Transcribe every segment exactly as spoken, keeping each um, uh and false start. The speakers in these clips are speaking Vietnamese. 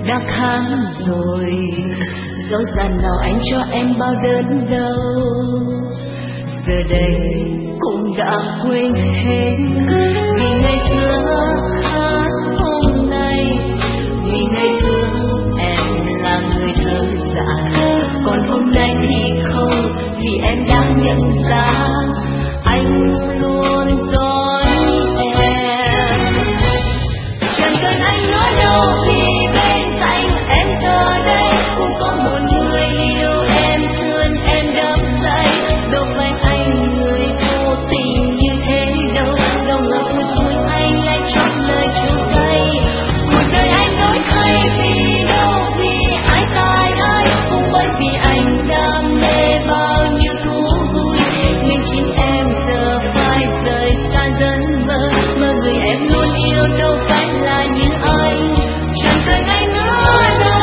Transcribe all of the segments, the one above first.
đã kháng rồi, dẫu dàn nào anh cho em bao đớn đau, giờ đây cũng đã quên hết. Vì ngày xưa khác hôm nay, vì ngày xưa em là người thơ dại, còn hôm nay thì không, vì em đã nhận ra anh luôn dõi em. Chẳng cần anh nói đâu thì bên cạnh em giờ đây cũng có một người yêu em, thương em đắm say. Đâu phải anh người vô tình như thế đâu, đâu ngờ một phút anh lại chọn lời chua cay. Cuộc đời anh đổi thay vì đâu, vì ai tại ai, cũng bởi vì anh đam mê bao nhiêu thú vui, nên chính em giờ phải rời xa dần mơ. Mơ người em luôn yêu đâu phải là như anh, chẳng cần anh nói đâu.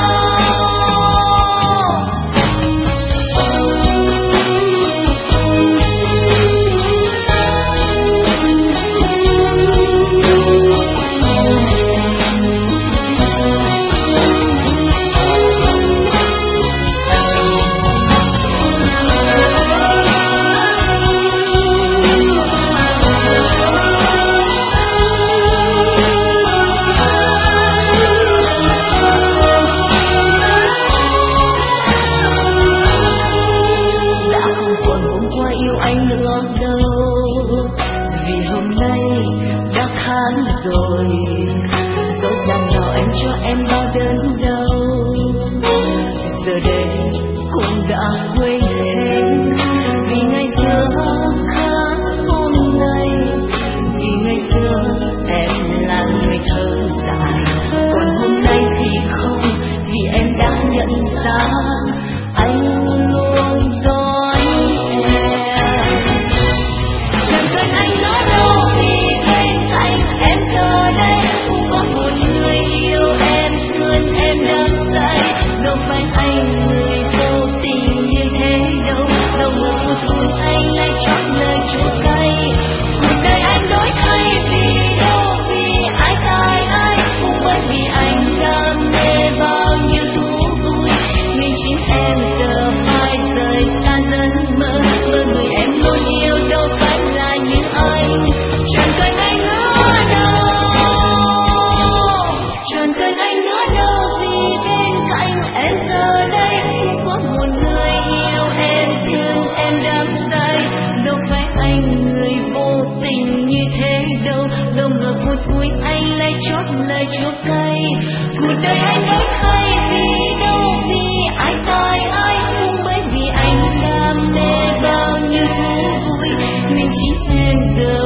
Anh nữa đâu, vì hôm nay đã kháng rồi, dẫu rằng nào em cho em bao đớn đau, giờ đây cũng đã quên hết. Vì ngày xưa khác hôm nay, vì ngày xưa em là người thơ dại, còn hôm nay thì không, vì em đã nhận ra anh luôn dõi em. Chẳng cần anh nói đâu thì bên cạnh em giờ đây cũng có một người yêu em, thương em đắm say. Đâu phải anh người vô tình như thế đâu, đâu ngờ một phút anh lại chọn lời chua cay. Cuộc đời anh đổi thay vì đâu, vì ai tại ai, cũng bởi vì anh đam mê bao nhiêu thú vui, nên chính em giờ phải rời xa dần mơ. Mơ người em luôn yêu đâu phải là như anh, chẳng cần anh nói đâu, chẳng cần anh nói đâu, vì bên cạnh em giờ đây cũng có một người yêu em, thương em đắm say. Đâu phải anh người vô tình như thế đâu, đâu ngờ phút cuối anh lại chót lời chua cay. Cuộc đời anh đổi thay vì đâu, vì ai tại ai, cũng bởi vì anh đam mê bao nhiêu thú vui, nên chính em giờ